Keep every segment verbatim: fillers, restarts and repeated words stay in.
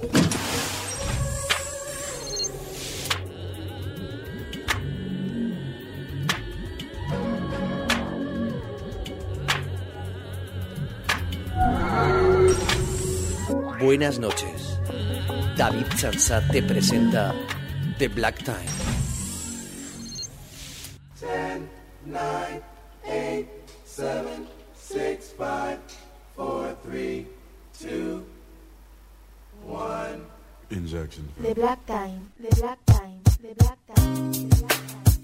Buenas noches. David Chansat te presenta The Black Time. ten, nine, eight, seven, six, five, four, three, two, one. Injection. The Black Time. The Black Time. The Black Time. The Black Time.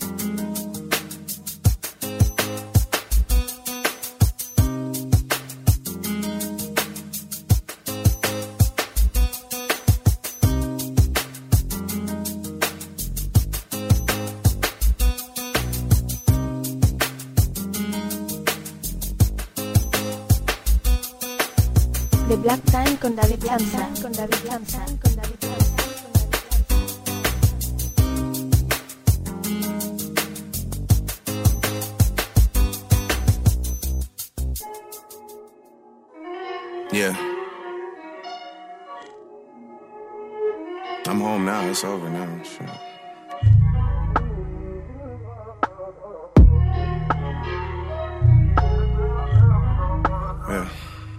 The Black Time con David Lanza, con David Lanza, con David Lanza. Yeah. I'm home now, it's over now. Sure. Yeah.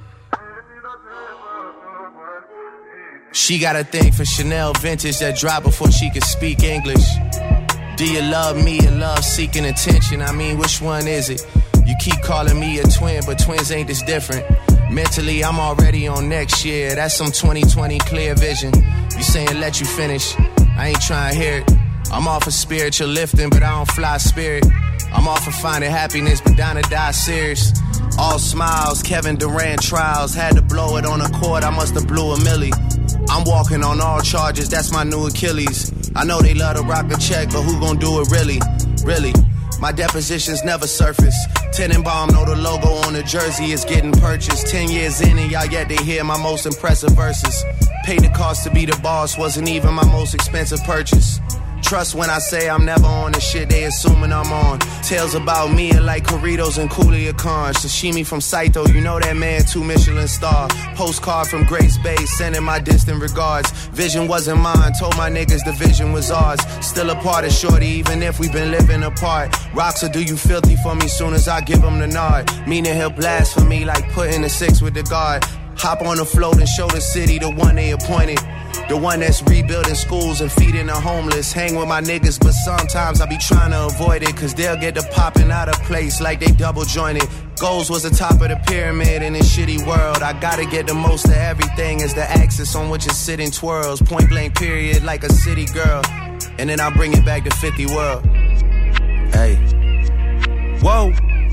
She got a thing for Chanel vintage that dropped before she could speak English. Do you love me or love seeking attention? I mean, which one is it? You keep calling me a twin, but twins ain't this different. Mentally, I'm already on next year. That's some twenty twenty clear vision. You saying let you finish, I ain't trying to hear it. I'm off of spiritual lifting, but I don't fly spirit. I'm off of finding happiness, but down to die serious. All smiles, Kevin Durant trials. Had to blow it on a court, I must have blew a milli. I'm walking on all charges, that's my new Achilles. I know they love to rock a check, but who gon' do it really? Really? My depositions never surface. Tenenbaum know the logo on the jersey is getting purchased. Ten years in and y'all yet to hear my most impressive verses. Paid the cost to be the boss, wasn't even my most expensive purchase. Trust when I say I'm never on the shit they assuming I'm on. Tales about me are like Corritos and Coolia Khan. Sashimi from Saito, you know that man, two Michelin star. Postcard from Grace Bay, sending my distant regards. Vision wasn't mine, told my niggas the vision was ours. Still a part of shorty, even if we been living apart. Rocks will do you filthy for me soon as I give him the nod. Meaning he'll blast for me like putting the six with the guard. Hop on the float and show the city the one they appointed. The one that's rebuilding schools and feeding the homeless. Hang with my niggas, but sometimes I be trying to avoid it. Cause they'll get to popping out of place like they double jointed. Goals was the top of the pyramid in this shitty world. I gotta get the most of everything as the axis on which it's sitting twirls. Point blank period like a city girl. And then I bring it back to fifty world. Hey. Whoa.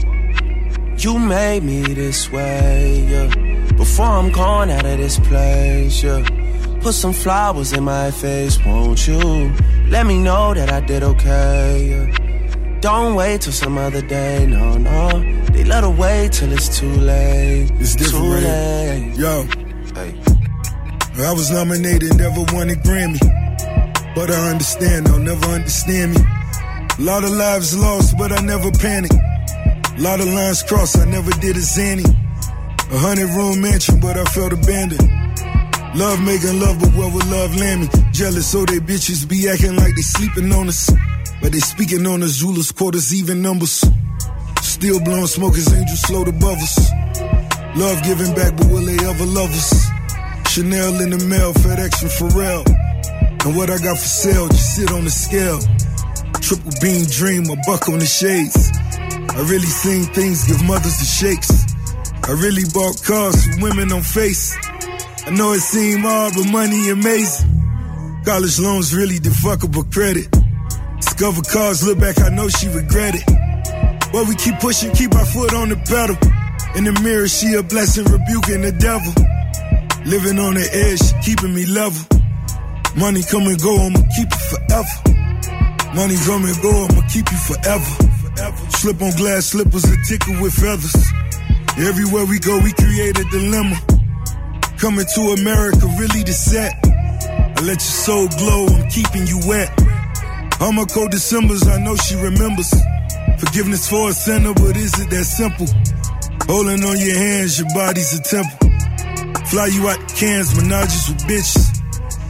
You made me this way, yeah. Before I'm gone out of this place, yeah. Put some flowers in my face, won't you? Let me know that I did okay, yeah. Don't wait till some other day, no, no. They let her wait till it's too late. It's different, too late. Yo, hey. I was nominated, never won a Grammy. But I understand, they'll never understand me. A lot of lives lost, but I never panicked. A lot of lines crossed, I never did a zany. A hundred room mansion, but I felt abandoned. Love making love, but where would love land me? Jealous, so they bitches be acting like they sleeping on us. But they speaking on us, rulers, quarters, even numbers. Still blowing smoke as angels float above us. Love giving back, but will they ever love us? Chanel in the mail, FedEx and Pharrell. And what I got for sale, just sit on the scale. Triple beam dream, a buck on the shades. I really seen things give mothers the shakes. I really bought cars for women on face. I know it seem hard, but money amazing. College loans really defuckable credit. Discover cars, look back, I know she regret it. But we keep pushing, keep our foot on the pedal. In the mirror, she a blessing, rebuking the devil. Living on the edge, she keeping me level. Money come and go, I'ma keep it forever. Money come and go, I'ma keep you forever. Slip on glass slippers, a tickle with feathers. Everywhere we go, we create a dilemma. Coming to America, really the set. I let your soul glow, I'm keeping you wet. All my cold Decembers, I know she remembers. Forgiveness for a sinner, but is it that simple? Holding on your hands, your body's a temple. Fly you out the cans, menages with bitches.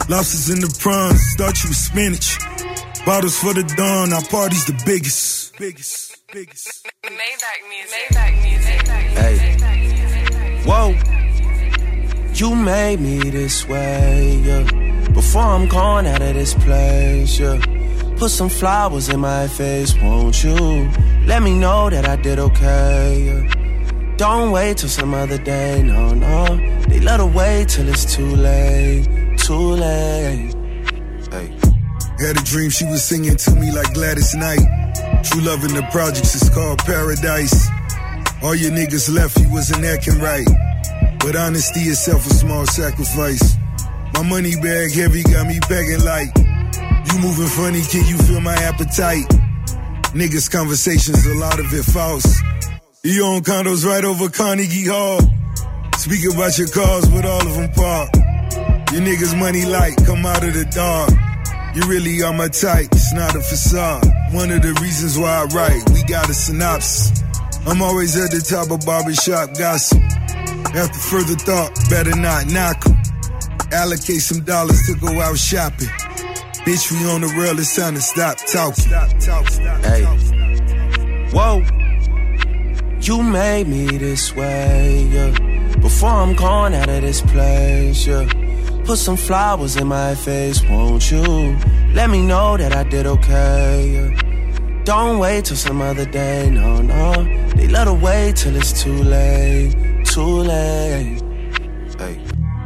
Lobsters in the prawns, start you with spinach. Bottles for the dawn, our party's the biggest. Biggest, biggest. Maybach music. Maybach music. Hey. Whoa. You made me this way, yeah. Before I'm gone out of this place, yeah. Put some flowers in my face, won't you? Let me know that I did okay, yeah. Don't wait till some other day, no, no. They let her wait till it's too late, too late. Hey. Had a dream she was singing to me like Gladys Knight. True love in the projects is called paradise. All your niggas left, you wasn't acting right. But honesty itself a small sacrifice. My money bag heavy got me begging like, you moving funny, can you feel my appetite? Niggas conversations, a lot of it false. You own condos right over Carnegie Hall. Speak about your cars, but all of them parked. Your niggas money light, come out of the dark. You really are my type, it's not a facade. One of the reasons why I write, we got a synopsis. I'm always at the top of barbershop gossip. After further thought, better not knock 'em. Allocate some dollars to go out shopping. Bitch, we on the rail, it's time to stop talking. Stop, talk, stop, hey. Talk. Whoa. You made me this way, yeah. Before I'm gone out of this place, yeah. Put some flowers in my face, won't you? Let me know that I did okay, yeah. Don't wait till some other day, no, no. They let her wait till it's too late, too late. Hey.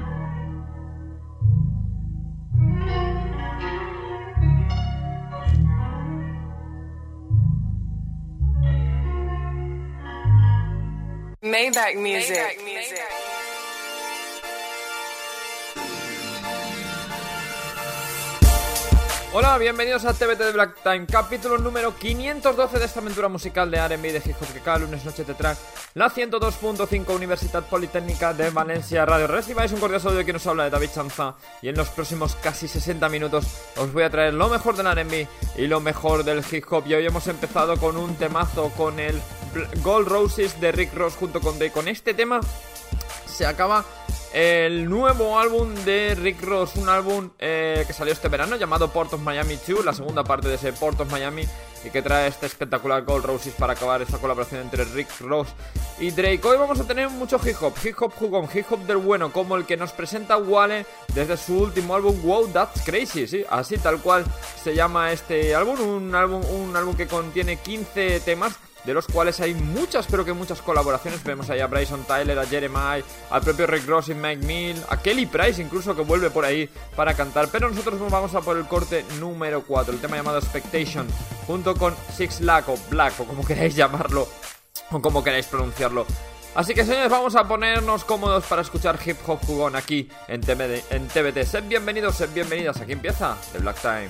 Maybach music. Maybach music. Hola, bienvenidos a T V T de Black Time, capítulo número quinientos doce de esta aventura musical de R and B de hip hop que cada lunes noche te trae la ciento dos punto cinco Universitat Politécnica de Valencia Radio. Recibáis un cordial saludo de quien nos habla, de David Chanza, y en los próximos casi sesenta minutos os voy a traer lo mejor del R and B y lo mejor del hip hop. Y hoy hemos empezado con un temazo, con el Gold Roses de Rick Ross junto con Day. Con este tema se acaba el nuevo álbum de Rick Ross, un álbum eh, que salió este verano llamado Port of Miami dos, la segunda parte de ese Port of Miami, y que trae este espectacular Gold Roses para acabar esta colaboración entre Rick Ross y Drake. Hoy vamos a tener mucho hip hop, hip hop jugón, hip hop del bueno, como el que nos presenta Wale desde su último álbum Wow That's Crazy, sí, así tal cual se llama este álbum, un álbum, un álbum que contiene quince temas, de los cuales hay muchas, pero que muchas colaboraciones. Vemos ahí a Bryson Tyler, a Jeremiah, al propio Rick Ross y Mac Mill, a Kelly Price incluso, que vuelve por ahí para cantar. Pero nosotros nos vamos a por el corte número cuatro, el tema llamado Expectation, junto con Six Lack o Black, o como queráis llamarlo, o como queráis pronunciarlo. Así que, señores, vamos a ponernos cómodos para escuchar hip hop jugón aquí en T V T. En T V T. Sed bienvenidos, sed bienvenidas. Aquí empieza The Black Time.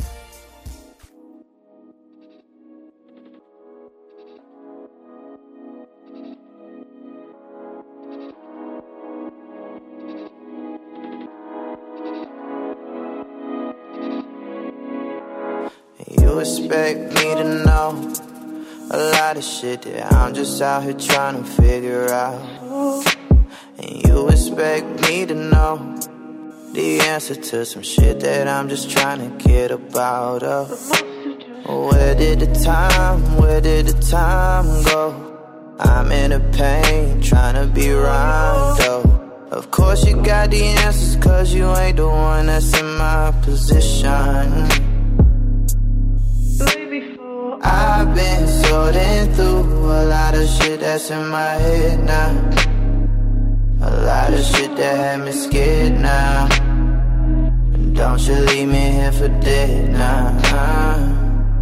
You expect me to know a lot of shit that I'm just out here trying to figure out. And you expect me to know the answer to some shit that I'm just trying to get about. Uh. Where did the time, where did the time go? I'm in a pain, trying to be right though. Of course you got the answers, cause you ain't the one that's in my position. I've been sorting through a lot of shit that's in my head now. A lot of shit that had me scared now. Don't you leave me here for dead now.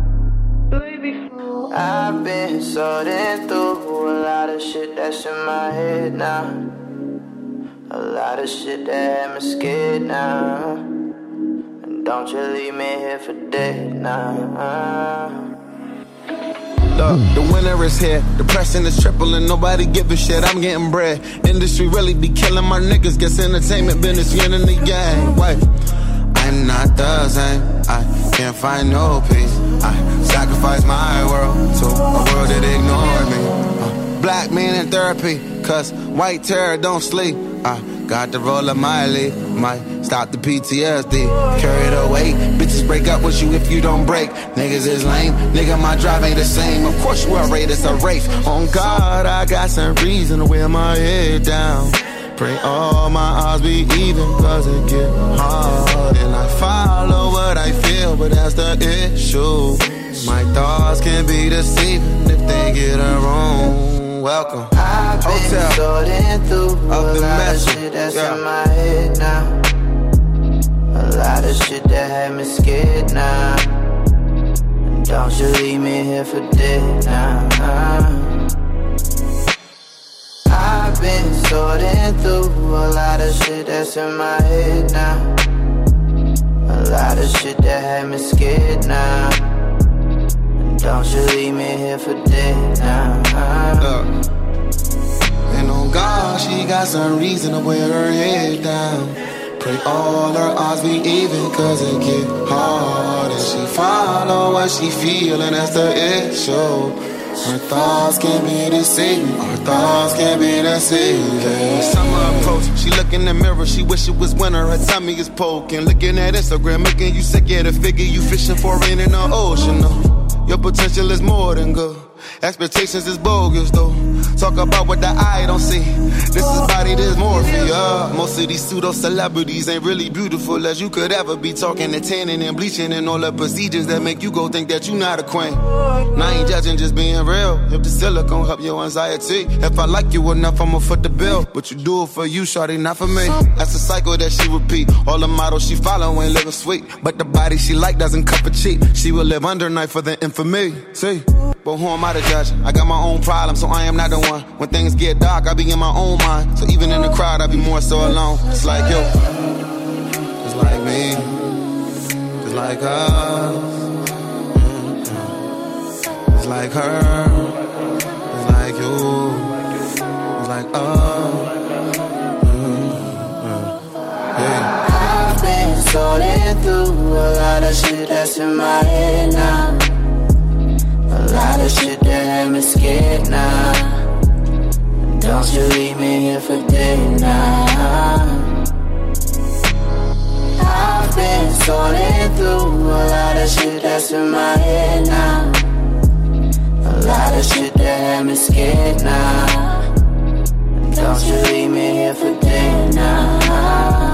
I've been sorting through a lot of shit that's in my head now. A lot of shit that had me scared now. Don't you leave me here for dead now. Look, the winter is here, depression is tripling, nobody give a shit, I'm getting bread. Industry really be killing my niggas, guess entertainment business winning the game. Wait, I'm not the same, I can't find no peace. I sacrifice my world to a world that ignored me. uh, Black men in therapy, cause white terror don't sleep. I Got to roll a Miley, might stop the P T S D. Carry the weight, bitches break up with you if you don't break. Niggas is lame, nigga my drive ain't the same. Of course you are rated, it's a race. On God, I got some reason to wear my head down. Pray all my odds be even, cause it get hard. And I follow what I feel, but that's the issue. My thoughts can be deceiving if they get it wrong. Welcome. I've been Hotel. sorting through a lot of shit that's yeah. in my head now. A lot of shit that had me scared now. Don't you leave me here for dead now. I've been sorting through a lot of shit that's in my head now. A lot of shit that had me scared now. Don't you leave me here for dead now. uh. And on God, she got some reason to wear her head down. Pray all her odds be even, cause it get hard. And she follow what she feel, and that's the issue. Her thoughts can be deceiving. Her thoughts can be deceiving. Summer approach, she look in the mirror, she wish it was winter. Her tummy is poking. Looking at Instagram, making you sick. Yeah, the figure you fishing for in in the ocean. No, your potential is more than good. Expectations is bogus though. Talk about what the eye don't see. This is body dysmorphia. Most of these pseudo celebrities ain't really beautiful as you could ever be. Talking and tanning and bleaching and all the procedures that make you go think that you not a queen. Now I ain't judging, just being real. If the silicone help your anxiety, if I like you enough, I'ma foot the bill. But you do it for you, shawty, not for me. That's a cycle that she repeat. All the models she follow ain't living sweet, but the body she like doesn't cup of cheap. She will live under night for the infamy. See, but who am I to judge? I got my own problems, so I am not the one. When things get dark, I be in my own mind. So even in the crowd, I be more so alone. It's like yo, it's like me, it's like her, it's like her, it's like you, it's like us. Yeah. I've been sorting through a lot of shit that's in my head now. A lot of shit that had me scared now. Don't you leave me here for dead now. I've been sorting through a lot of shit that's in my head now. A lot of shit that had me scared now. Don't you leave me here for dead now.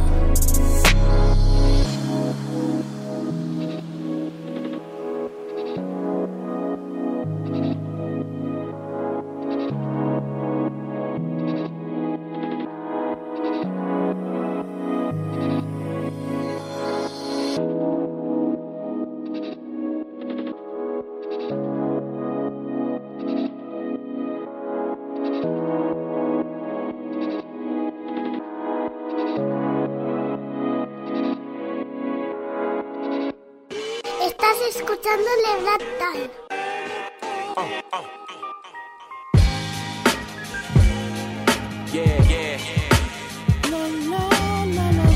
Estás escuchando Le Black Time. Oh, oh. Yeah, yeah, yeah. La, la, la, la,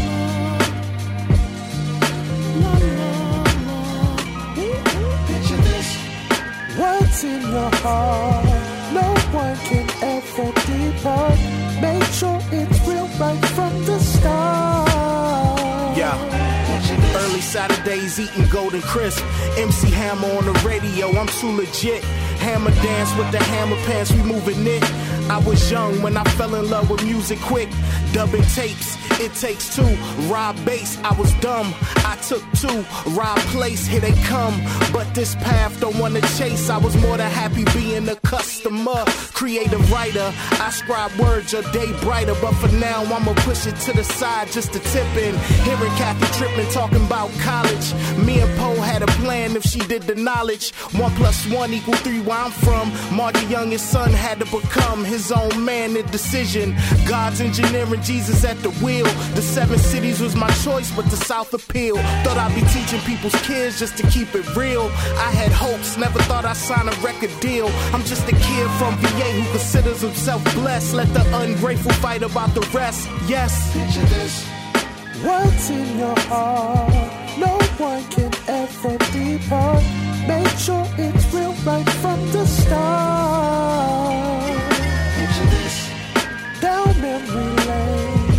la. La, la, la. Picture this. What's in your heart? No one can ever depart. Make sure it's real right from the start. Yeah. Early Saturdays eating Golden Crisp. M C Hammer on the radio, I'm too legit. Hammer dance with the hammer pants, we moving it. I was young when I fell in love with music quick. Dubbing tapes, it takes two. Rob bass, I was dumb. I took two. Rob place, here they come. But this path don't wanna chase. I was more than happy being a customer. Creative writer, I scribe words a day brighter. But for now, I'ma push it to the side just to tip in. Hearing Kathy Trippin talking about college. Me and Poe had a plan if she did the knowledge. One plus one equal three where I'm from. Marty Young, his son, had to become his own man, the decision. God's engineering, Jesus at the wheel. The seven cities was my choice, but the South appeal. Thought I'd be teaching people's kids just to keep it real. I had hopes, never thought I'd sign a record deal. I'm just a kid from V A who considers himself blessed. Let the ungrateful fight about the rest. Yes. Picture this. What's in your heart? No one can ever depart. Make sure it's real right from the start. Picture this. Down memory lane,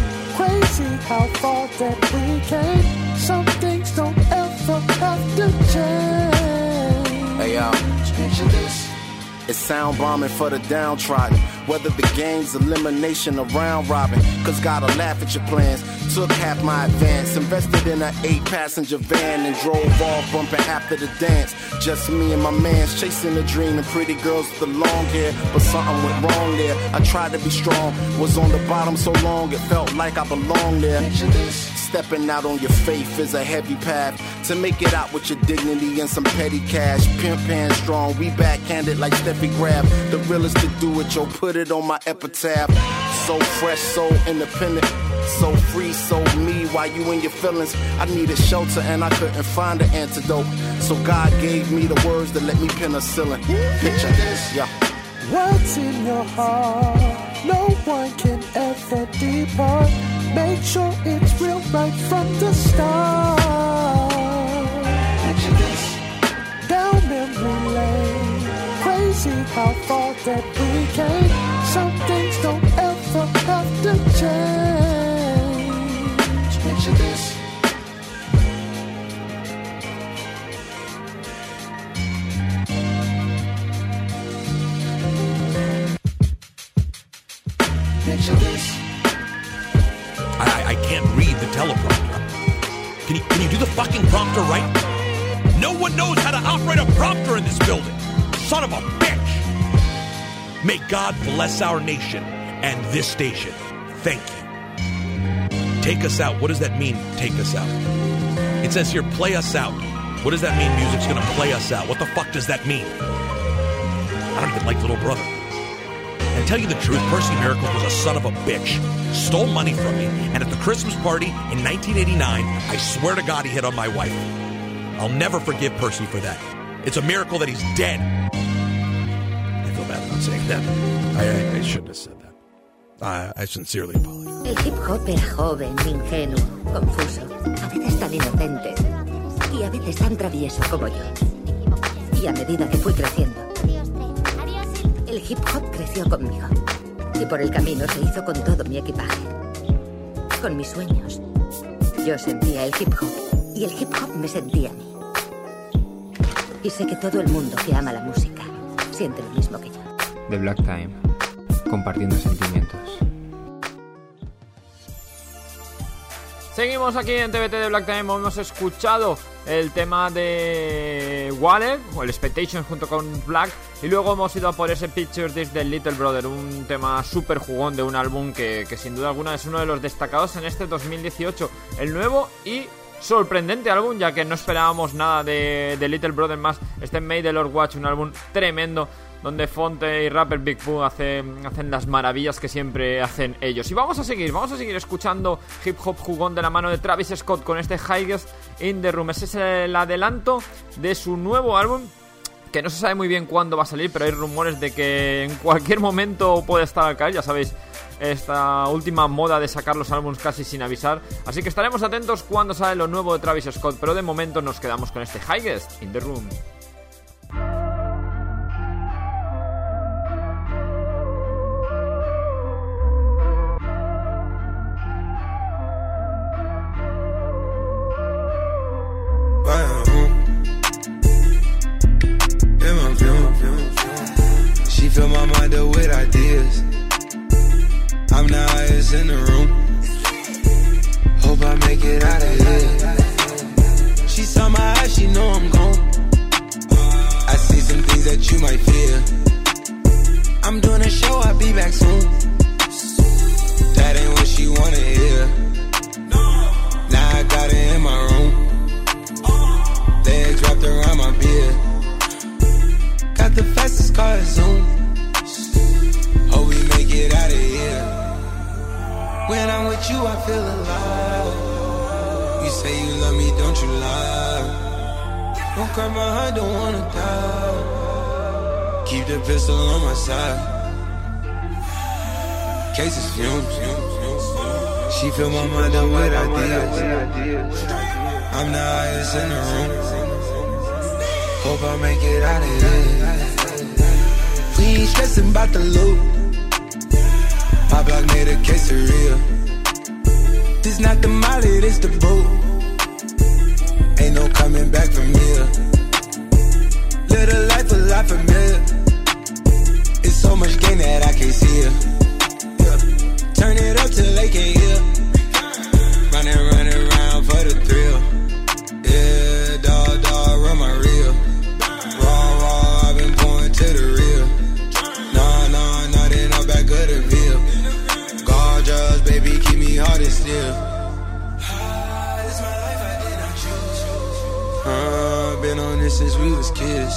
far that we came. Some things don't ever have to change. Hey, yo. Picture this. It's sound bombing for the downtrodden. Whether the game's elimination or round robin. Cause gotta laugh at your plans. Took half my advance. Invested in an eight passenger van and drove off bumping after the dance. Just me and my mans chasing a dream and pretty girls with the long hair. But something went wrong there. I tried to be strong. Was on the bottom so long it felt like I belonged there. Stepping out on your faith is a heavy path. To make it out with your dignity and some petty cash. Pimp hand strong, we backhanded like Steffi Grab. The realest to do it, yo, put it on my epitaph. So fresh, so independent. So free, so me, while you in your feelings. I needed shelter and I couldn't find an antidote. So God gave me the words to let me penicillin. Picture this, yeah. What's in your heart? No one can ever depart. Make sure it's real right from the start. Picture this. Down memory lane. Crazy how far that we came. Some things don't ever have to change. Picture this. Picture this. I, I can't read the teleprompter. Can you, can you do the fucking prompter right? No one knows how to operate a prompter in this building. Son of a bitch. May God bless our nation and this station. Thank you. Take us out. What does that mean, take us out? It says here, play us out. What does that mean, music's gonna play us out? What the fuck does that mean? I don't even like Little Brother. And tell you the truth, Percy Miracles was a son of a bitch. Stole money from me, and at the Christmas party in nineteen eighty-nine, I swear to God he hit on my wife. I'll never forgive Percy for that. It's a miracle that he's dead. I feel bad about saying that. I, I, I shouldn't have said that. I, I sincerely apologize. El hip hop era joven, ingenuo, confuso, a veces tan inocente y a veces tan travieso como yo. Y a medida que fui creciendo, el hip hop creció conmigo. Y por el camino se hizo con todo mi equipaje. Con mis sueños. Yo sentía el hip hop y el hip hop me sentía a mí. Y sé que todo el mundo que ama la música siente lo mismo que yo. The Black Time, compartiendo sentimientos. Seguimos aquí en T V T de Black Time. Hemos escuchado el tema de Wallet o el Expectations junto con Black, y luego hemos ido a por ese Picture This de Little Brother, un tema súper jugón de un álbum que, que sin duda alguna es uno de los destacados en este dos mil dieciocho. El nuevo y sorprendente álbum, ya que no esperábamos nada de, de Little Brother más. Este May the Lord Watch, un álbum tremendo donde Fonte y rapper Big Pooh hacen, hacen las maravillas que siempre hacen ellos. Y vamos a seguir, vamos a seguir escuchando hip hop jugón de la mano de Travis Scott con este Highest in the Room. Ese es el adelanto de su nuevo álbum, que no se sabe muy bien cuándo va a salir, pero hay rumores de que en cualquier momento puede estar al caer. Ya sabéis, esta última moda de sacar los álbumes casi sin avisar. Así que estaremos atentos cuando sale lo nuevo de Travis Scott, pero de momento nos quedamos con este Highest in the Room. She fill my mind up with ideas. I'm the highest in the room. Hope I make it out of here. She saw my eyes, she know I'm gone. I see some things that you might fear. I'm doing a show, I'll be back soon. That ain't what she wanna hear. Now I got it in my room. Legs wrapped around my beard. Got the fastest car at Zoom. Hope we make it out of here. When I'm with you, I feel alive. You say you love me, don't you lie. Don't cry my heart, don't wanna die. Keep the pistol on my side. Cases fumes. She fill my mind up with ideas. I'm the highest in the room. Hope I make it out of here. We ain't stressing about the loot. My block made a quesadilla. This not the molly, this the boat. Ain't no coming back from here. Live a life a lot familiar. It's so much gain that I can't see it. Yeah. Turn it up till they can't hear. Running, running around for the thrill. Yeah, dog, dog, run my reel. Raw, raw, I've been pouring to the real. Nah, nah, nah, then I'm back of the veil. Gorgeous, baby, keep me hard and still. Uh, been on this since we was kids.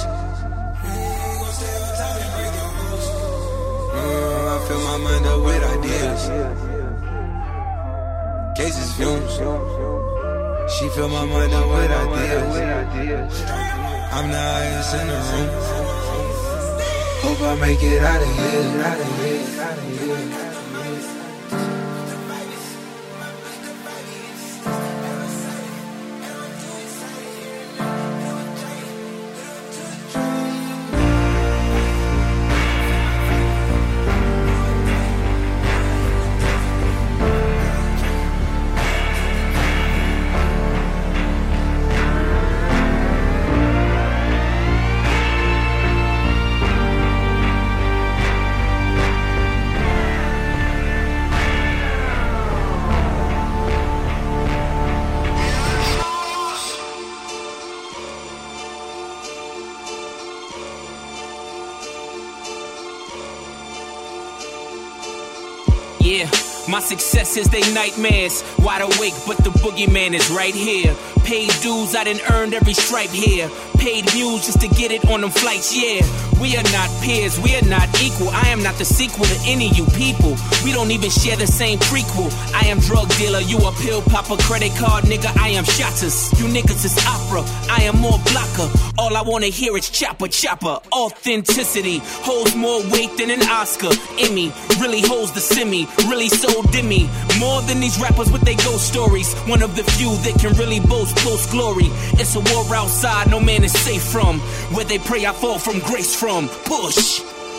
Uh, I fill my mind up with ideas. Cases fumes. She fill my mind up with ideas. I'm the highest in the room. Hope I make it out of here. Out of here. Out of here. Yeah, my success is they nightmares. Wide awake, but the boogeyman is right here. Paid dues, I done earned every stripe here. Paid mules just to get it on them flights, yeah. We are not peers, we are not equal. I am not the sequel to any of you people. We don't even share the same prequel. I am drug dealer, you a pill popper, credit card nigga, I am shotters. You niggas is opera, I am more blocker. All I wanna hear is chopper, chopper. Authenticity holds more weight than an Oscar. Emmy really holds the semi, really so dimmy. More than these rappers with their ghost stories. One of the few that can really boast close glory. It's a war outside, no man is safe from. Where they pray I fall from grace from. Push.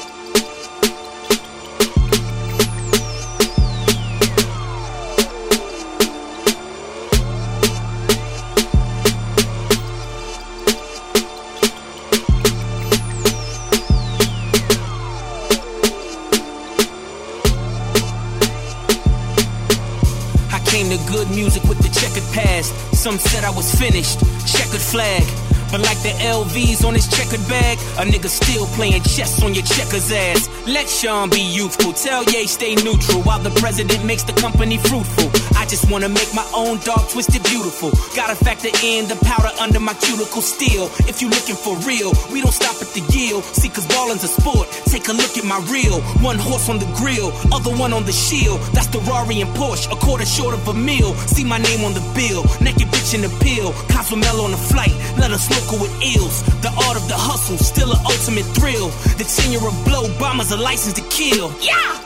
Good music with the checkered past. Some said I was finished, checkered flag. But like the L Vs on his checkered bag, a nigga still playing chess on your checkers ass. Let Sean be youthful, tell Ye stay neutral while the president makes the company fruitful. I just wanna make my own dark twisted beautiful. Gotta factor in the powder under my cuticle still. If you looking for real, we don't stop at the yield. See, cause balling's a sport, take a look at my reel. One horse on the grill, other one on the shield. That's the Rari and Porsche, a quarter short of a meal. See my name on the bill, naked bitch in the pill. Cosmel on the flight, let us look with ills. The art of the hustle, still an ultimate thrill. The tenure of blow, bombers a license to kill. Yeah!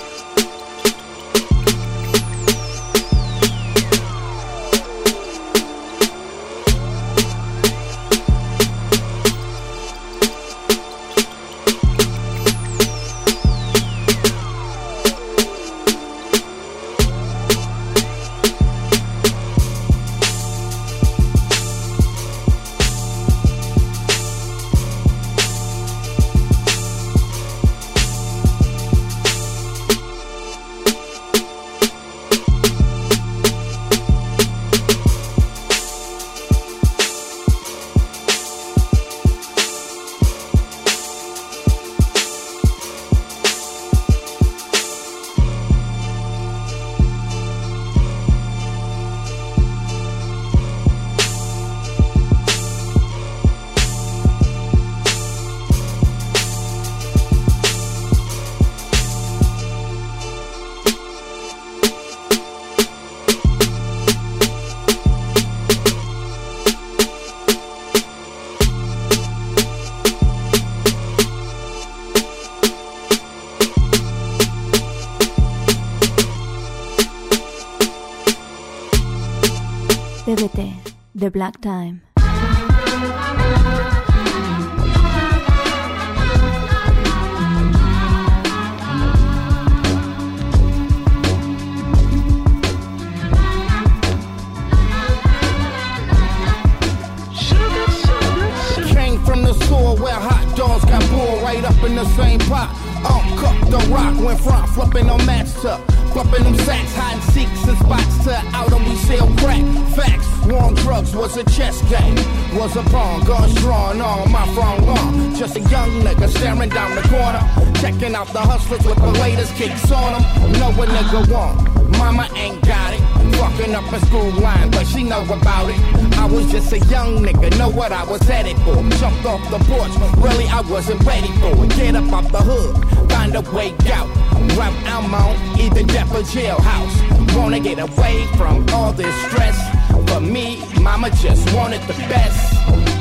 The Black Time. in the same pot. Um, cook the rock, went from flipping on mats to flipping them sacks, hiding seeks and spots to out and we sell crack. Facts, war on drugs was a chess game, was a pawn, guns drawn on my front lawn. Just a young nigga staring down the corner, checking out the hustlers with the latest kicks on them. Know what nigga want. Mama ain't got it, fucking up a school line, but she know about it. I was just a young nigga, know what I was headed for. Jumped off the porch, really I wasn't ready for it. Get up off the hood, find a way out. Route I'm on, either death or jailhouse. Wanna get away from all this stress. For me, mama just wanted the best.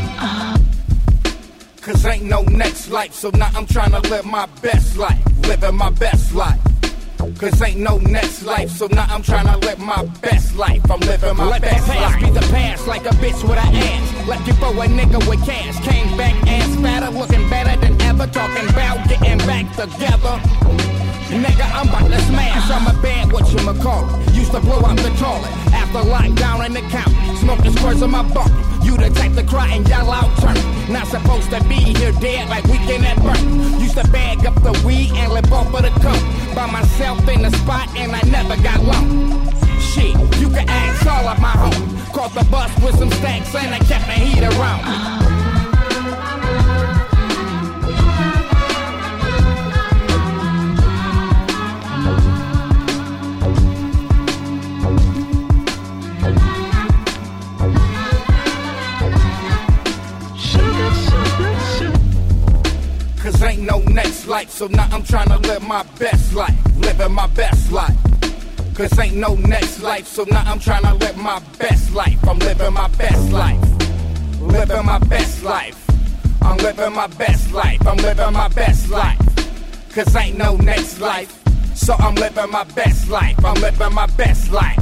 Cause ain't no next life, so now I'm tryna live my best life. Living my best life. Cause ain't no next life, so now I'm tryna live my best life. I'm living my Let best life. Let the past be the past, like a bitch with an ass. Left you for a nigga with cash. Came back ass fatter, looking better than ever. Talking about getting back together. Nigga, I'm about to smash. I'm a bad whatchamacallit. Used to blow out the toilet after lockdown in the county. Smoking squirts in my bucket. You the type to cry and yell out turn. Not supposed to be here dead like weekend at birth. Used to bag up the weed and live off of the coke. By myself in the spot and I never got long. Shit, you can ask all of my homies. Caught the bus with some stacks and I kept the heat around me. Cause ain't no next life, so now I'm tryna live my best life. Living my best life. Cause ain't no next life, so now I'm tryna live my best life. I'm living my best life. Living my best life. I'm living my best life. I'm living my best life. Cause ain't no next life, so I'm living my best life. I'm living my best life.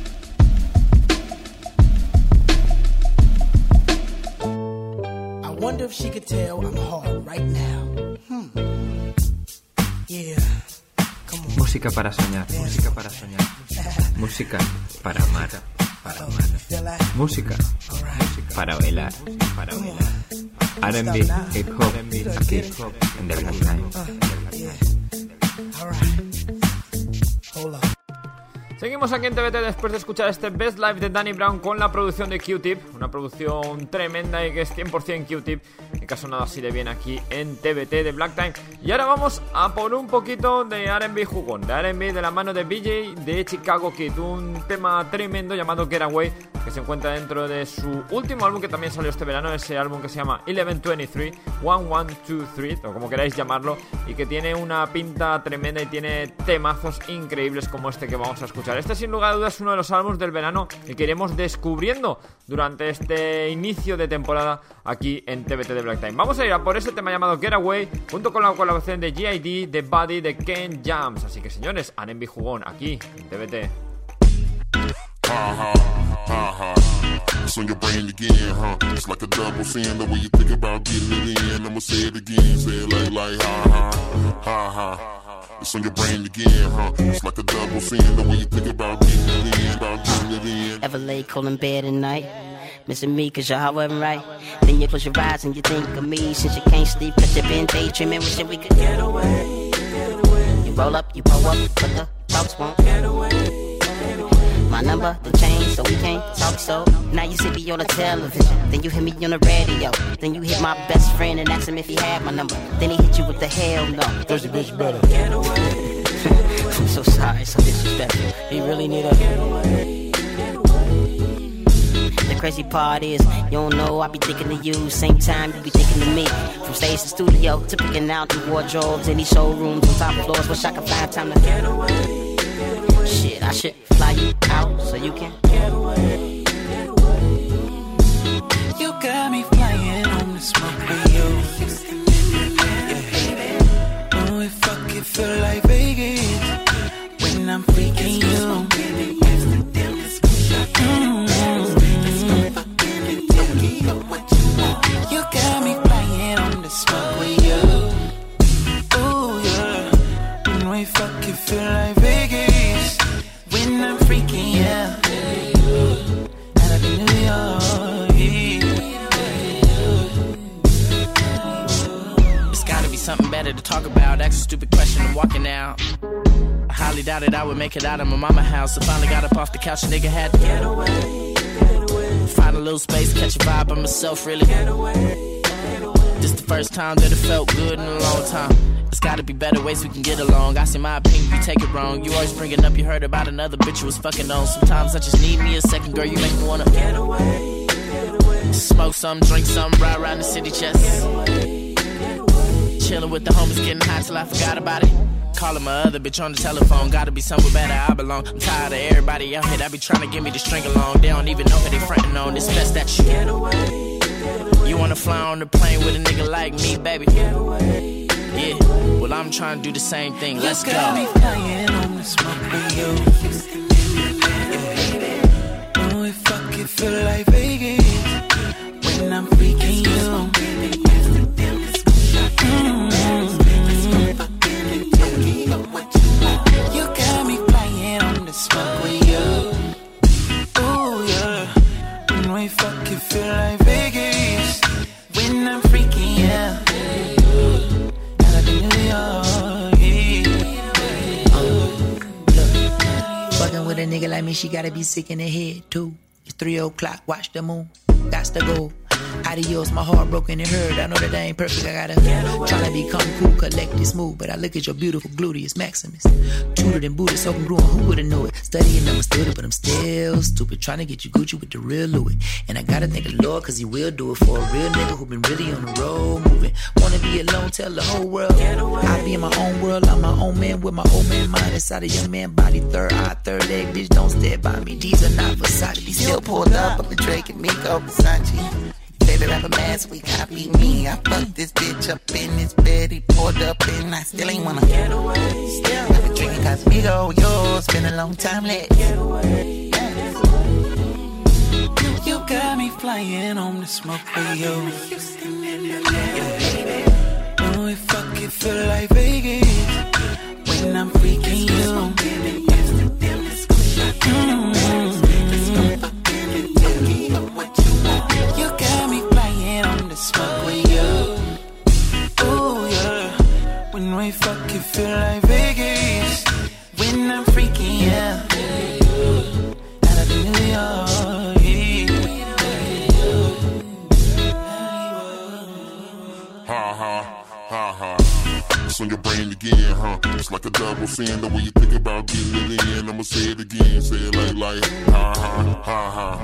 I wonder if she could tell I'm hard right now. Hmm. Yeah. Come on. Música para soñar, música para soñar. Música para amar, para amar. Música para bailar, para bailar. R and B, hip hop, aquí en The Black Time. Hold on. Seguimos aquí en T V T después de escuchar este Best Life de Danny Brown con la producción de Q-Tip. Una producción tremenda y que es cien por ciento Q-Tip y que ha sonado así de bien aquí en T V T de Black Time. Y ahora vamos a por un poquito de R and B jugón, de R and B de la mano de B J de Chicago Kid. Un tema tremendo llamado Getaway que se encuentra dentro de su último álbum que también salió este verano. Ese álbum que se llama eleven twenty-three, one one two three o como queráis llamarlo, y que tiene una pinta tremenda y tiene temazos increíbles como este que vamos a escuchar. Este sin lugar a dudas es uno de los álbumes del verano que iremos descubriendo durante este inicio de temporada aquí en T V T de Black Time. Vamos a ir a por ese tema llamado Getaway junto con la colaboración de G I D, The Buddy, de Ken Jams. Así que señores, R and B jugón aquí en T V T. Ha ha, ha ha. It's on your brain again, huh? It's like a double sin the way you think about getting it in. I'ma say it again, say it like, like, ha ha, ha ha. It's on your brain again, huh? It's like a double sin the way you think about getting it in, about getting it in. Ever lay cold in bed at night, missing me cause your heart wasn't right. Then you close your eyes and you think of me since you can't sleep cause you been daydreaming, wishing we could get away, get away. You roll up, you pull up, but the thoughts won't get away. My number, the change, so we can't talk so. Now you see me on the television, then you hit me on the radio. Then you hit my best friend and ask him if he had my number. Then he hit you with the hell no. Thursday bitch better. Get away. I'm so sorry, so disrespectful. You really need a get away. Get away. The crazy part is, you don't know I be thinking of you. Same time you be thinking of me. From stage to studio to picking out the wardrobes in these showrooms on top floors. Wish I could find time to get away. Shit, I should fly you out so you can get away, get away. You got me flying on the smoke with you. Yeah. When we fuck it feel like Vegas. When I'm freaking you. Mm-hmm. You got me flying on the smoke with you. Ooh yeah. When we fuck it feel like Vegas. When I'm freaking, yeah. to talk about. Ask a stupid question, I'm walking out. I highly doubted I would make it out of my mama house. I finally got up off the couch, a nigga had to get away, get away. Find a little space, catch a vibe by myself, really. Get away, get away. This the first time that it felt good in a long time. It's gotta be better ways we can get along. I see my opinion, you take it wrong. You always bringing up you heard about another bitch you was fucking on. Sometimes I just need me a second, girl, you make me wanna get away, get away. Smoke some, drink some, ride around the city chest. Get away, get away. Chilling with the homies, getting high till I forgot about it. Calling my other bitch on the telephone, gotta be somewhere better I belong. I'm tired of everybody out here that be trying to get me to string along. They don't even know who they frontin' on, it's best that you get away, get away. You wanna fly on the plane with a nigga like me, baby? Get away. Yeah, well I'm trying to do the same thing. Let's go. You got me flying on the smoke with you. Oh, if fuck it feel like Vegas when I'm freaking you. Mm-hmm. You got me flying on the smoke with you. Oh yeah, when we fuck it feel like Vegas when I'm freaking you. Fucking with a nigga like me, she gotta be sick in the head too. It's three o'clock, watch the moon. Gots to go. Adios, my heart broken and hurt. I know that I ain't perfect, I gotta tryna become cool, collect this move. But I look at your beautiful gluteus maximus. Tutored and booted, so congruent, who would've knew it? Studying, I'm a student, but I'm still stupid. Tryna get you Gucci with the real Louis. And I gotta thank the Lord, cause he will do it for a real nigga who been really on the road moving. Wanna be alone, tell the whole world I be in my own world, I'm my own man with my old man mind inside a young man body. Third eye, third leg, bitch, don't stand by me. These are not Versace. Be still pulled up, up in Drake and Miko Versace. Baby rapper man, so we copy me. I fucked this bitch up in this bed. He pulled up and I still ain't wanna get away. Still, I've been drinking Cosmigo, yo. It's been a long time, let's get away. You got me flying on the smoke with you. Oh, if fuck it feel like Vegas when I'm freaking you. Mm-hmm. You got me flying on the smoke with you. Oh yeah, when we fuck it feel like Vegas when I'm freaking you. Out of New York, yeah. Ha ha, ha ha. It's on your brain again, huh? It's like a double sin. The way you think about getting it in. I'ma say it again, say it like, like, ha ha, ha ha.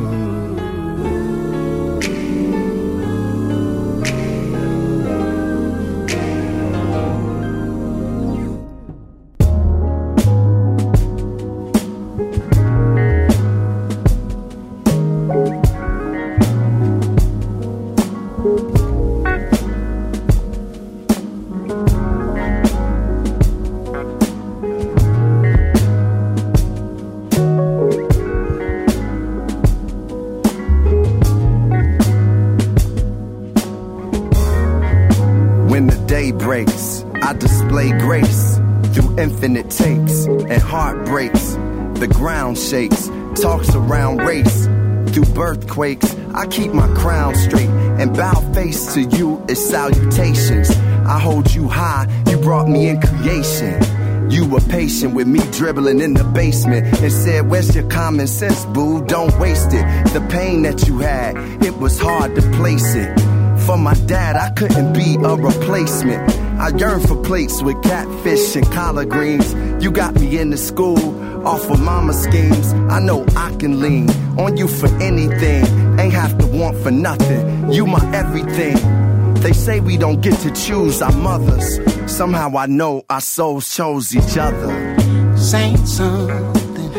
Breaks, I display grace through infinite takes and heartbreaks. The ground shakes, talks around race. Through birthquakes, I keep my crown straight and bow face to you as salutations. I hold you high, you brought me in creation. You were patient with me dribbling in the basement and said, where's your common sense, boo? Don't waste it. The pain that you had, it was hard to place it. For my dad, I couldn't be a replacement. I yearn for plates with catfish and collard greens. You got me into school off of mama schemes. I know I can lean on you for anything. Ain't have to want for nothing. You my everything. They say we don't get to choose our mothers. Somehow I know our souls chose each other. Saying something.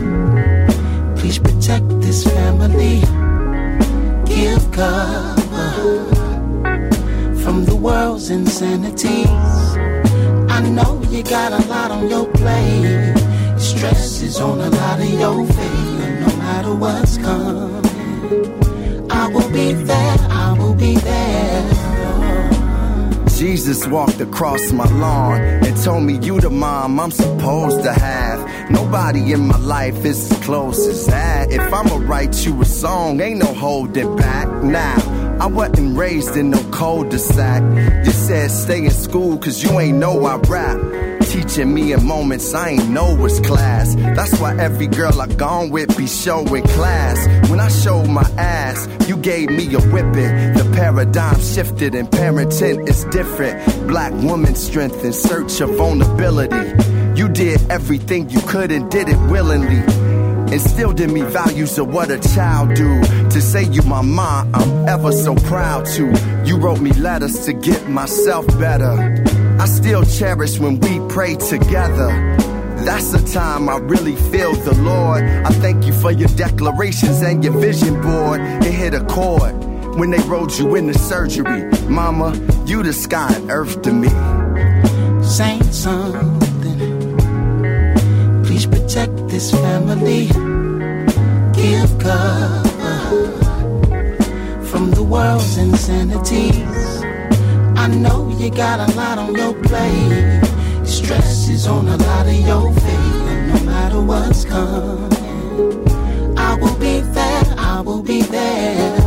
Please protect this family. Give cover from the world's insanities. I know you got a lot on your plate. Stress is on a lot of your fate. And no matter what's coming, I will be there, I will be there. Jesus walked across my lawn and told me you the mom I'm supposed to have. Nobody in my life is as close as that. If I'ma write you a song, ain't no holding back now. I wasn't raised in no cul-de-sac. You said stay in school cause you ain't know I rap. Teaching me in moments I ain't know was class. That's why every girl I gone with be showing class. When I showed my ass, you gave me a whipping. The paradigm shifted and parenting is different. Black woman strength in search of vulnerability. You did everything you could and did it willingly. Instilled in me values of what a child do. To say you my mom, I'm ever so proud to. You wrote me letters to get myself better. I still cherish when we pray together. That's the time I really feel the Lord. I thank you for your declarations and your vision board. It hit a chord when they rolled you into surgery. Mama, you the sky and earth to me. Saying something, please protect this family. Give cover from the world's insanities. I know you got a lot on your plate. Stress is on a lot of your faith. And no matter what's coming, I will be there, I will be there.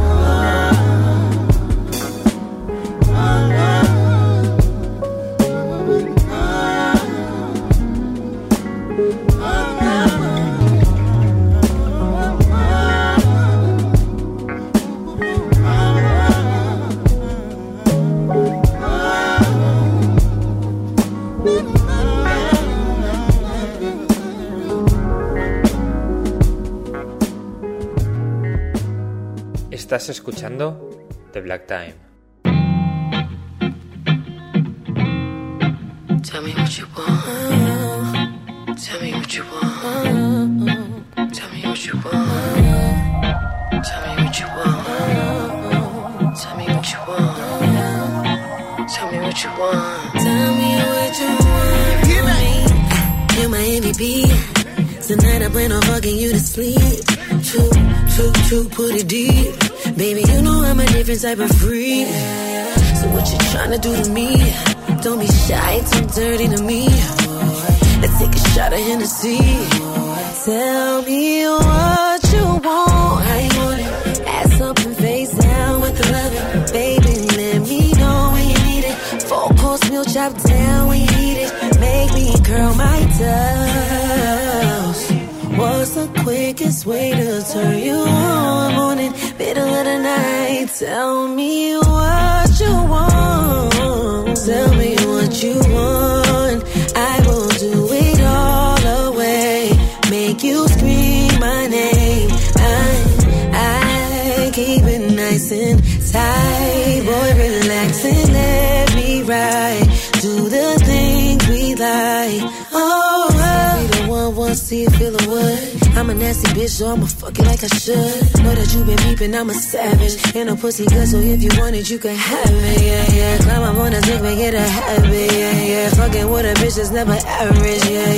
Estás escuchando The Black Time. Tell me what you want. Tell me what you want. Tell me what you want. Tell me what you want. Tell me what you want. Tell me what you want. Tell me what you want. Hear me. You're my M V P. Tonight I plan on fucking you to sleep. Too, too, too, put it deep. Baby, you know I'm a different type of freak. So what you tryna do to me? Don't be shy, too dirty to me. Let's take a shot of Hennessy. Tell me what you want. How you want it? Ass up and face down with the loving. Baby, let me know when you need it. Four course meal chop down when you need it. Make me curl my toes. What's the quickest way to turn you on? Morning, middle of the night. Tell me what you want. Tell me what you want. I will do it all away. Make you scream my name. I, I keep it nice and tight. Boy, relax and let me ride. Do the things we like. Oh, oh. We the one, one, see you feel the wood. I'm a nasty bitch, so I'ma fuck it like I should. Know that you been peeping, I'm a savage. Ain't no pussy good, so if you want it, you can have it, yeah, yeah. Climb up on a dick, make it a habit, yeah, yeah. Fucking with a bitch that's never average, yeah,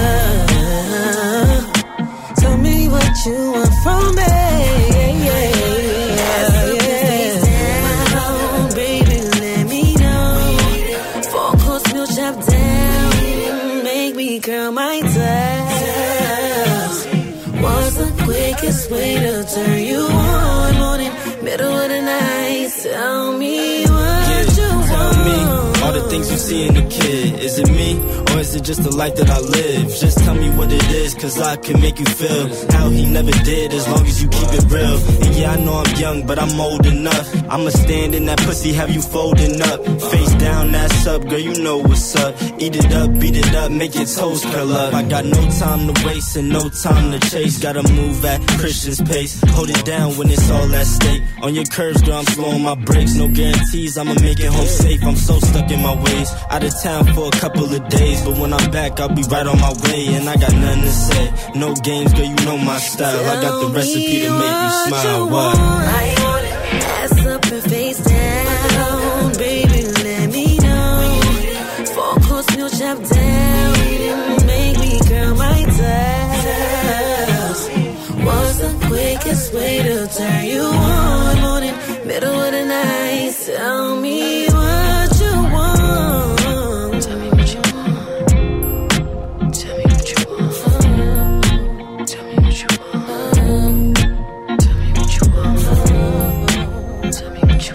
yeah. Tell me what you want from me, yeah, yeah, yeah, yeah. Down, baby, let me know. Four course meal chop down. Make me curl my toes. What's the quickest way to turn you on? Morning, middle of the night. Tell me what yeah, you want. Tell me all the things you see in the kid. Is it me or is it just the life that I live? Just tell me what it is, cause I can make you feel how he never did, as long as you keep it real. And yeah, I know I'm young, but I'm old enough. I'ma stand in that pussy, have you folding up. Face down, ass up, girl, you know what's up. Eat it up, beat it up, make your toes curl up. I got no time to waste and no time to chase. Gotta move at Christian's pace. Hold it down when it's all at stake. On your curves, girl, I'm slowing my brakes. No guarantees, I'ma make it home safe. I'm so stuck in my ways. Out of town for a couple of days, but when I'm back, I'll be right on my way. And I got nothing to say. No games, girl, you know my style. I got the recipe to make you smile. What? I want it. Ass up and face down. Baby, let me know. Four course meal chop down. Make me curl my toes. What's the quickest way to turn you on? Morning, middle of the night. Tell me what you want. Tell me what you want. Tell me what you want. Tell me what you want. Tell me what you want. Tell me what you want.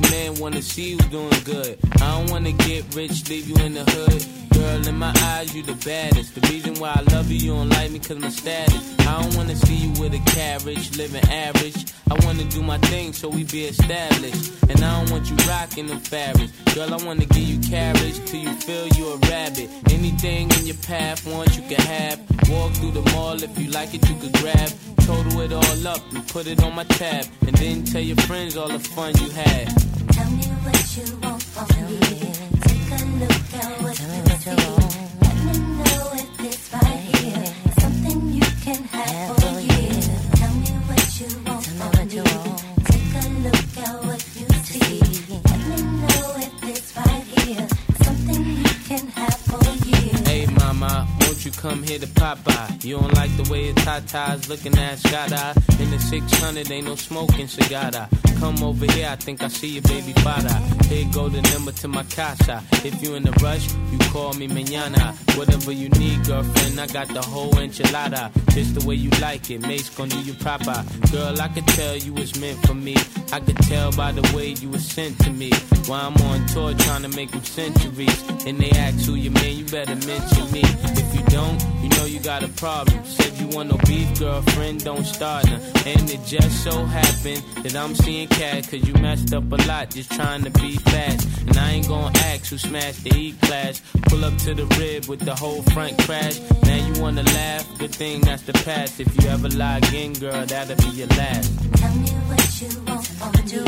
man, wanna see you doing good. I don't wanna get rich, leave you in the hood. Girl, in my eyes, you the baddest. The reason why I love you, you don't like me cause my status. I don't wanna see you with a carriage, living average. I wanna do my thing so we be established. And I don't want you rocking the fabrics. Girl, I wanna give you carriage till you feel you a rabbit. Anything in your path, want you can have. Walk through the mall, if you like it, you could grab. Total it all up and put it on my tab. And then tell your friends all the fun you had. Tell me what you want from me. Take a look at what you see. Let me know if it's right here. Something you can have for you. Tell me what you want from me. Take a look at what you see. Let me know if it's right here. Something you can have for you. Hey mama, won't you come here to Popeye? You don't like the way your tatas looking at Scott-eye. In the six hundred, ain't no smoking cigar. Come over here, I think I see your baby father. Here go the number to my casa. If you in a rush, you call me mañana. Whatever you need, girlfriend, I got the whole enchilada. Just the way you like it, Mace gon' do you proper. Girl, I could tell you was meant for me. I could tell by the way you was sent to me. While I'm on tour trying to make them centuries. And they ask who you man, you better mention me. If you don't, you know you got a problem. Said you want no beef, girlfriend, don't start now. And it just so happened that I'm seeing cat cause you messed up a lot just trying to be fast. And I ain't gon' ask who smashed the E-Class. Pull up to the rib with the whole front crash. Now you wanna laugh, good thing that's the past. If you ever lie again, girl, that'll be your last. Tell me what you want from me. Take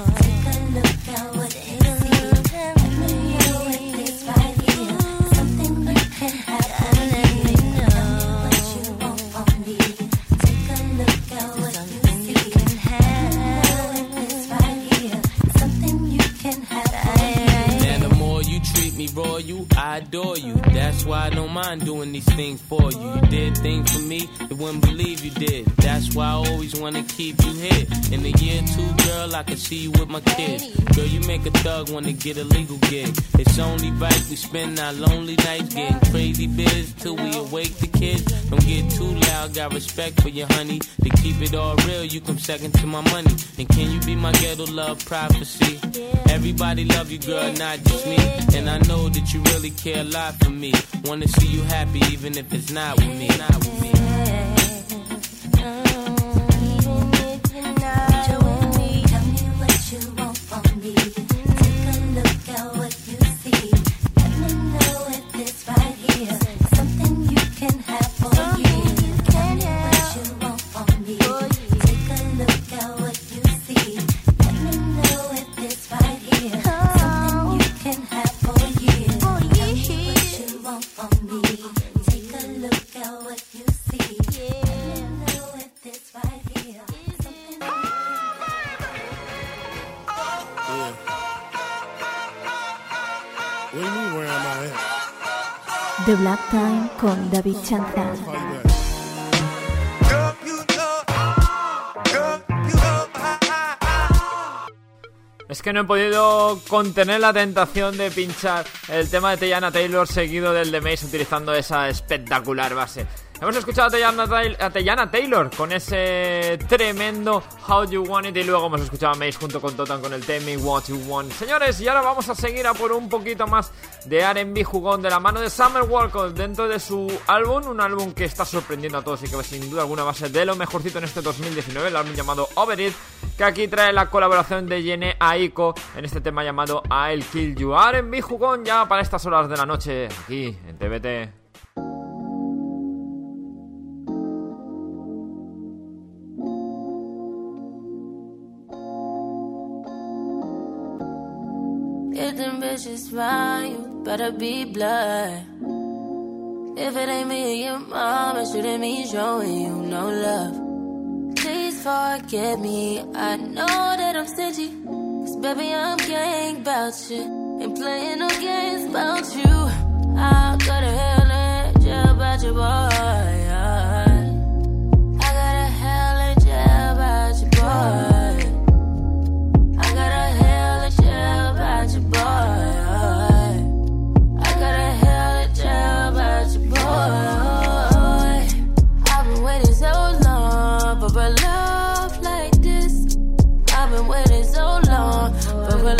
a look at what you see. Let me know if it's right here. Something you can have for me. Tell me what you want from me. Take a look at what you see. Let me know if it's right here. Something you can have for me. Now the more you treat me royal, I adore you. That's why I don't mind doing these things for you. You did things for me, you wouldn't believe you did. That's why I always wanna keep you here. In a year or two, girl, I can see you with my kids. Girl, you make a thug wanna get a legal gig. It's only right we spend our lonely nights getting crazy biz till we awake the kids. Don't get too loud, got respect for you, honey. To keep it all real, you come second to my money. And can you be my ghetto love prophecy? Everybody love you, girl, not just me. And I know that you really care a lot for me. Wanna see you happy even if it's not with me. Not with me. The Black Time con David Chanzal. Es que no he podido contener la tentación de pinchar el tema de Teyana Taylor seguido del de Mace utilizando esa espectacular base. Hemos escuchado a Teyana, a Teyana Taylor con ese tremendo How You Want It y luego hemos escuchado a Mace junto con Totan con el Tell Me What You Want. Señores, y ahora vamos a seguir a por un poquito más de R and B jugón de la mano de Summer Walker dentro de su álbum, un álbum que está sorprendiendo a todos y que sin duda alguna va a ser de lo mejorcito en este dos mil diecinueve, el álbum llamado Over It, que aquí trae la colaboración de Jhené Aiko en este tema llamado I'll Kill You. R and B jugón ya para estas horas de la noche aquí en T V T. If them bitches fine, you better be blood. If it ain't me and your mom, it shouldn't mean showing you no love. Please forgive me, I know that I'm stingy, cause baby I'm gang about you, ain't playing no games about you. I got a hell in jail about your boy. I got a hell in jail about your boy. For a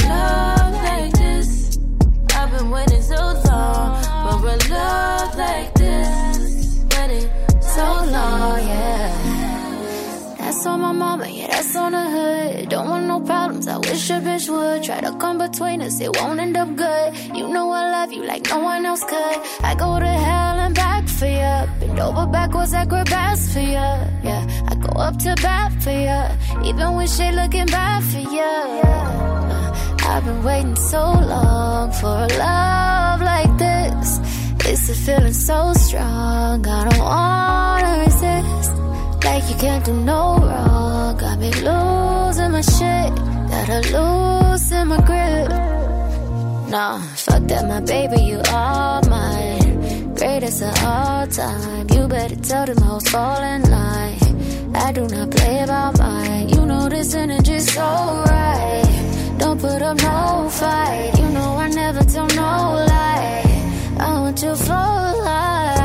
mama, yeah, that's on the hood. Don't want no problems, I wish a bitch would. Try to come between us, it won't end up good. You know I love you like no one else could. I go to hell and back for ya. Bend over backwards, I grab ass for ya. Yeah, I go up to bat for ya. Even when shit looking bad for ya. Uh, I've been waiting so long for a love like this. It's a feeling so strong, I don't wanna resist. Like you can't do no wrong. Got me losing my shit, gotta loosen my grip. Nah, fuck that, my baby, you are mine. Greatest of all time. You better tell them hoes fall in line. I do not play about mine. You know this energy's so right. Don't put up no fight. You know I never tell no lie. I want you for life.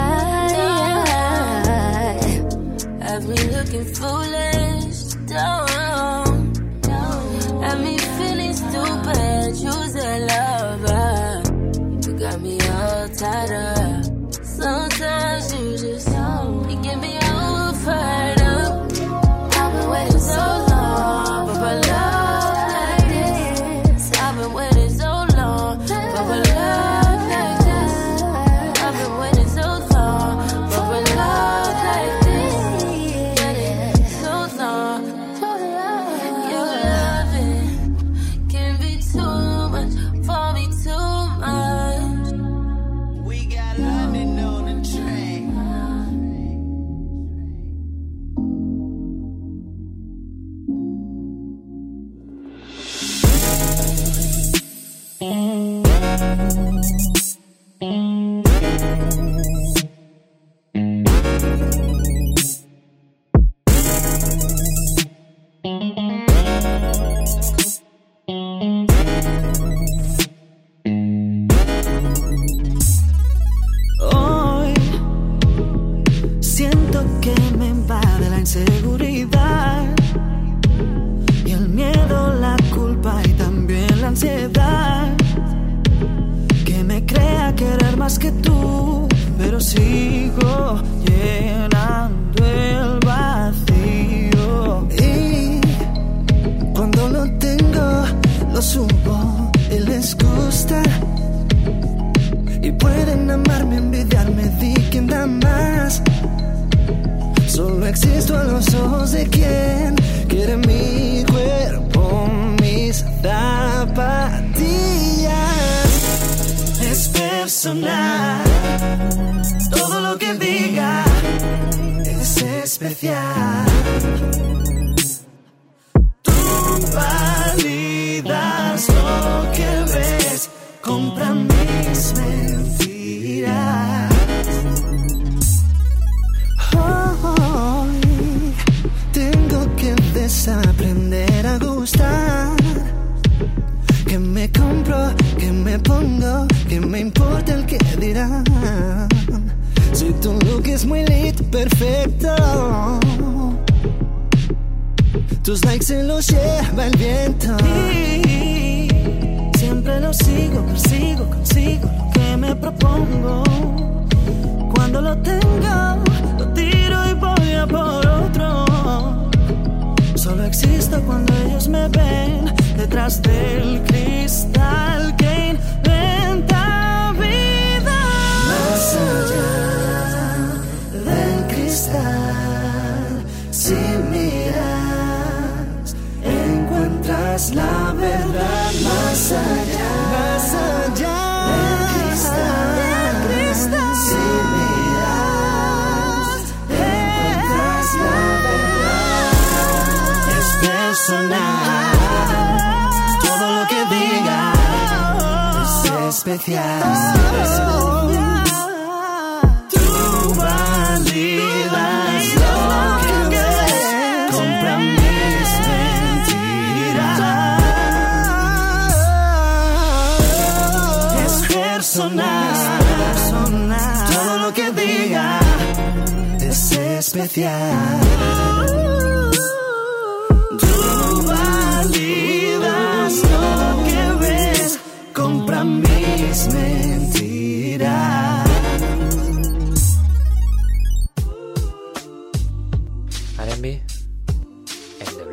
I've been looking foolish, down, down. Have me feeling stupid, choose a lover. You got me all tied up. Sometimes you just, you get me all fired up. I've been waiting so long for a love like this. I've been waiting so long for a love like this. I've been waiting so long for a love like this. So long, your loving can be too much for me, too much. We got London on the train. Hoy siento que me invade la inseguridad y el miedo, la culpa y también la ansiedad que me crea querer más que tú, pero sigo llenando el vacío. Y cuando lo tengo, lo subo y les gusta. Y pueden amarme, envidiarme, di quién da más. Solo existo a los ojos de quien quiere mi cuerpo, mis zapatillas. Es personal, todo lo que diga es especial. Tú validas lo que ves, compra mis mentiras. Hoy tengo que desaprender a gustar. Que me compro, que me pongo, que me importa el que dirán. Si tu look es muy lit, perfecto. Tus likes se los lleva el viento. Y siempre lo sigo, persigo, consigo lo que me propongo. Cuando lo tengo, lo tiro y voy a por otro. Solo existo cuando ellos me ven detrás del cristal que inventa vida. Más allá del cristal, si miras, encuentras la verdad. Más allá, más allá del cristal, del cristal. Si miras, encuentras la verdad. Es personal, todo lo que diga es especial. Tú validas lo que ves, compra mis mentiras. Es personal, todo lo que diga es especial. Tú validas lo que ves, compra mis mentiras. R and B en The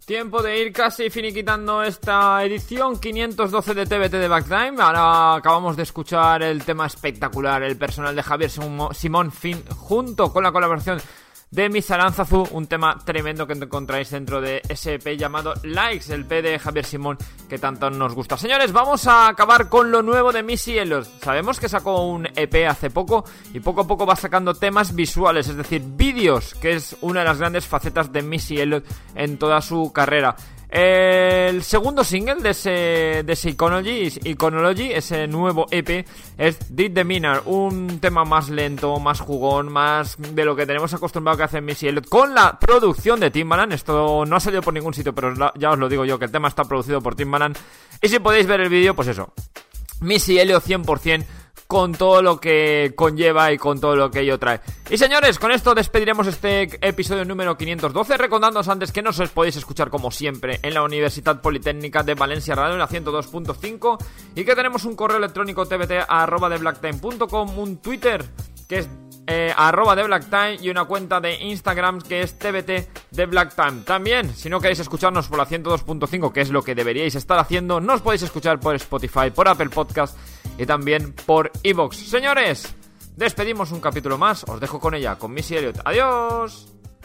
Tiempo de ir casi finiquitando esta edición quinientos doce de T B T de Backtime. Ahora acabamos de escuchar el tema espectacular, el personal de Javier Simón Fin, junto con la colaboración de Miss Aranzazu, un tema tremendo que encontráis dentro de ese E P llamado Likes, el E P de Javier Simón que tanto nos gusta. Señores, vamos a acabar con lo nuevo de Missy Elliott. Sabemos que sacó un E P hace poco y poco a poco va sacando temas visuales, es decir, vídeos, que es una de las grandes facetas de Missy Elliott en toda su carrera. El segundo single de ese, de ese Iconology, Iconology, ese nuevo E P, es Did the Minor, un tema más lento, más jugón, más de lo que tenemos acostumbrado que hace Missy Elliott, con la producción de Timbaland. Esto no ha salido por ningún sitio, pero ya os lo digo yo, que el tema está producido por Timbaland. Y si podéis ver el vídeo, pues eso, Missy Elliott cien por ciento, con todo lo que conlleva y con todo lo que ello trae. Y señores, con esto despediremos este episodio número quinientos doce, recordándoos antes que nos podéis escuchar como siempre en la Universidad Politécnica de Valencia Radio, en la ciento dos punto cinco, y que tenemos un correo electrónico tbt arroba de blacktime punto com, un Twitter que es eh, arroba de blacktime y una cuenta de Instagram que es tbt de blacktime. También, si no queréis escucharnos por la ciento dos punto cinco, que es lo que deberíais estar haciendo, nos podéis escuchar por Spotify, por Apple Podcast y también por iVoox. Señores, despedimos un capítulo más. Os dejo con ella, con Missy Elliott. ¡Adiós!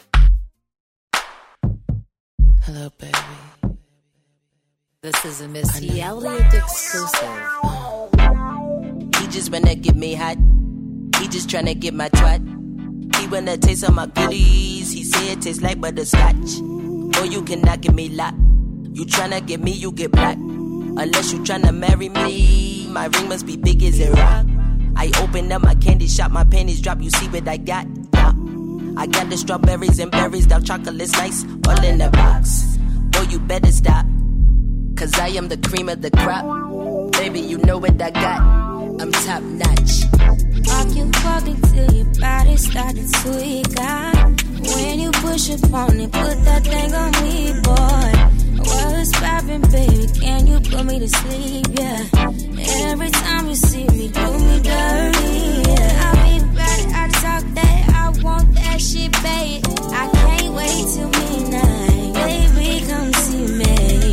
Hello, baby. This is a Missy Elliott exclusive. He just wanna get me hot. He just tryna get my twat. He wanna taste all my goodies. He say it tastes like butterscotch. Oh, you cannot get me locked. You tryna get me, you get black. Unless you tryna marry me, my ring must be big as a rock. I open up my candy shop, my panties drop, you see what I got? Yeah. I got the strawberries and berries, dark chocolate's nice, all in the box. Boy, you better stop, cause I am the cream of the crop. Baby, you know what I got, I'm top notch. Walk you walking till your body started to eat. When you push up on it, put that thing on me, boy. What's poppin', baby? Can you put me to sleep? Yeah. Every time you see me, do me dirty. Yeah. I be bad, I talk that, I want that shit, babe. I can't wait till midnight, baby, come see me.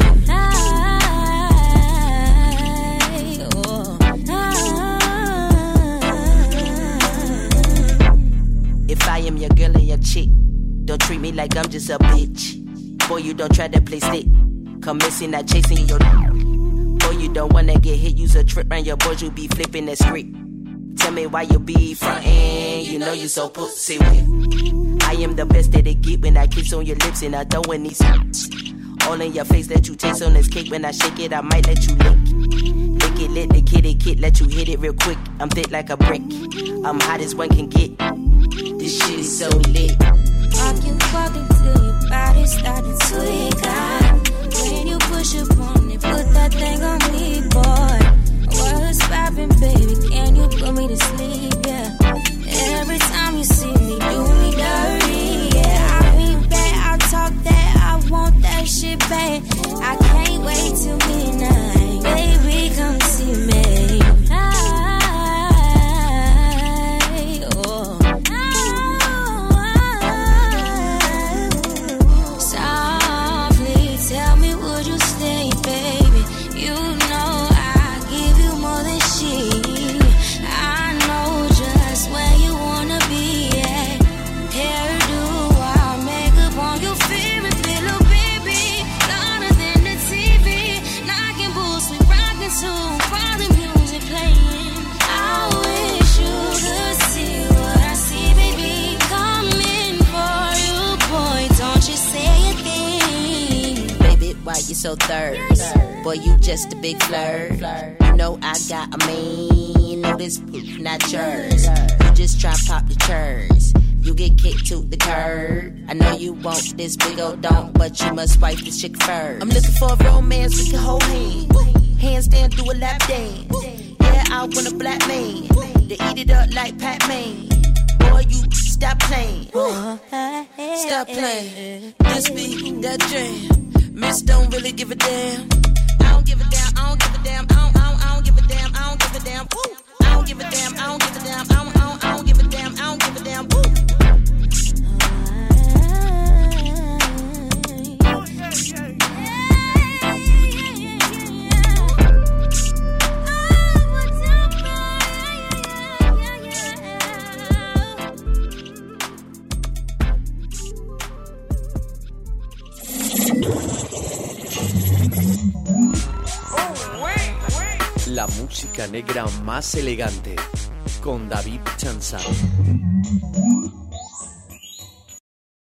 I, oh, I. If I am your girl and your chick, don't treat me like I'm just a bitch. Boy, you don't try to play stick. Come missing, not chasing your. Boy, you don't wanna get hit. Use a trip round your boys, you be flipping the script. Tell me why you be frontin'. You know you so pussy with. I am the best that it get when I kiss on your lips and I throw in these. All in your face, let you taste on this cake. When I shake it, I might let you lick. Lick it, let the kitty kid, let you hit it real quick. I'm thick like a brick. I'm hot as one can get. This shit is so lit. Walk you walking till your body started to eat. When you push up on it, put that thing on me, boy. What's poppin', baby? Can you put me to sleep? Yeah. Every time you see me, do me dirty. Yeah. I be bad, I talk that, I want that shit, babe. I can't wait till midnight, baby, come see me. I, oh. Tell me, would you stay, baby? You know I give you more than shit. I know just where you wanna be at. Hairdo, I'll make up on your favorite pillow, baby. Louder than the T V. Knocking boots, we rockin' too. While the music playing, I wish you could see what I see, baby. Coming for you, boy. Don't you say a thing. Why you so thirst? Boy, you just a big flirt. You know I got a mean. You know this poop not yours. You just try pop the churns. You get kicked to the curb. I know you want this big old don't, but you must wipe this chick first. I'm looking for a romance we can hold hands. Handstand, do a lap dance. Yeah, I want a black man to eat it up like Pac-Man. Boy, you stop playing. Stop playing. This be that jam. Miss don't really give a damn. I don't give a damn, I don't give a damn, I don't, I don't, I don't give a damn, I don't give a damn, woo. I don't give a damn, I don't give a damn, I don't, I don't, I don't give a damn, I don't give a damn, woo. música negra más elegante con David Chanzal.